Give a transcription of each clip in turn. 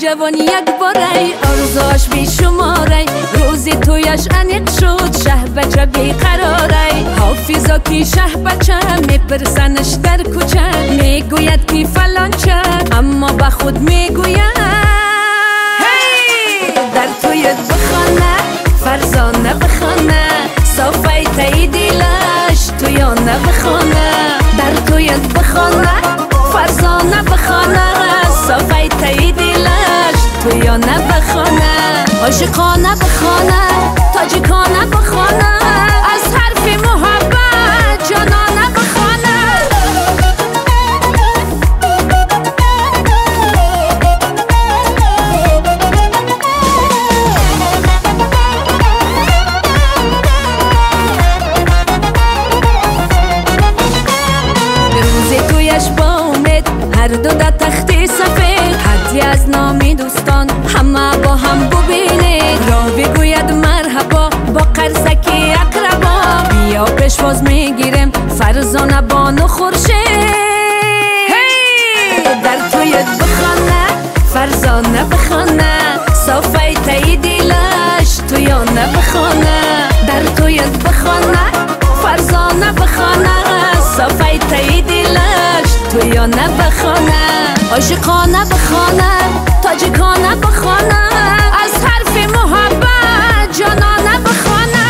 جوانی یک باره آرزاش بی شماره روزی تویش انیق شد شه بچه بی قراره حافظا کی شه بچه میپرسنش در کوچه میگوید کی فلان چه اما به خود میگوید در تویت بخانه فرزانه بخانه صافه تایی دیلش تویانه بخانه در تویت بخانه فرزانه بخانه صافه تایی دیلش تویانه بخانه عاشقانه بخانه تاجیکانه بخانه از حرف محبت جانانه بخانه روزی تویش با امید هر دو در تختی سفید حدی از نامی دوستان همه با هم ببینید را بگوید مرحبا با قرصکی اقربا بیا پیشواز میگیریم فرزانه بانو خورشید در تویت بخانه فرزانه بخانه صافه تایی دیلش تویانه بخانه در تویت بخانه فرزانه بخانه صافه تایی دیلش تویانه بخانه عاشقانه بخانه تاجیکانه بخانه از حرف محبت جانانه بخانه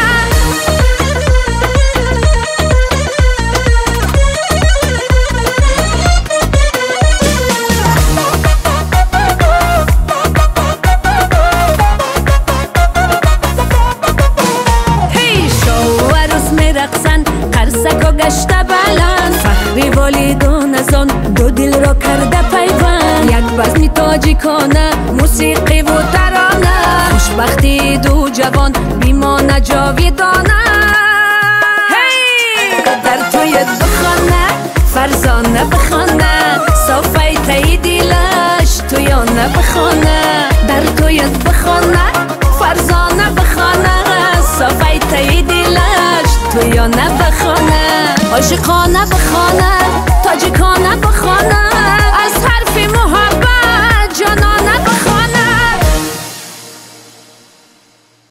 هی شو عروس میرقصن قرصکا گشته بلند فخری والیدان از آن دو دل را کرده پیوند یک بزم تاجیکانه موسیقی و ترانه خوشبختی دو جوان بیمانه جاویدانه در تویت بخانه فرزانه بخانه صافه تایی دیلش تویانه بخانه در تویت بخانه فرزانه بخانه صافه تایی دیلش تویانه بخانه عاشقانه بخانه تاجیکانه بخانه از حرف محبت